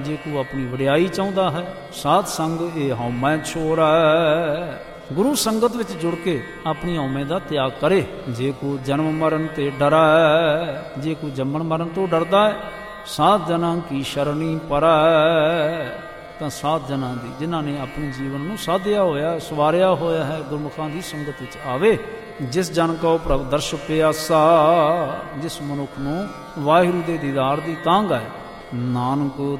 ਜੇ ਕੋ ਆਪਣੀ ਵਡਿਆਈ ਚਾਹੁੰਦਾ ਹੈ। ਸਾਧ ਸੰਗ ਇਹ ਹਉਮੈ ਛੋੜੈ, ਗੁਰੂ ਸੰਗਤ ਵਿੱਚ ਜੁੜ ਕੇ ਆਪਣੀ ਹਉਮੈ ਦਾ ਤਿਆਗ ਕਰੇ। ਜੇ ਕੋ ਜਨਮ ਮਰਨ ਤੇ ਡਰੈ, ਜੇ ਕੋ ਜੰਮਣ ਮਰਨ ਤੋਂ ਡਰਦਾ ਹੈ, ਸਾਧ ਜਨਾਂ ਕੀ ਸ਼ਰਣੀ ਪਰੈ, ਤਾਂ ਸਾਧ ਜਨਾਂ ਦੀ, ਜਿਨ੍ਹਾਂ ਨੇ ਆਪਣੇ ਜੀਵਨ ਨੂੰ ਸਾਧਿਆ ਹੋਇਆ, ਸਵਾਰਿਆ ਹੋਇਆ ਹੈ, ਗੁਰਮੁਖਾਂ ਦੀ ਸੰਗਤ ਵਿੱਚ ਆਵੇ। ਜਿਸ ਜਨ ਕੋ ਪ੍ਰਭ ਦਰਸ਼ ਪਿਆਸਾ, ਜਿਸ ਮਨੁੱਖ ਨੂੰ ਵਾਹਿਗੁਰੂ ਦੇ ਦੀਦਾਰ ਦੀ ਤਾਂਘ ਹੈ, ਨਾਨਕ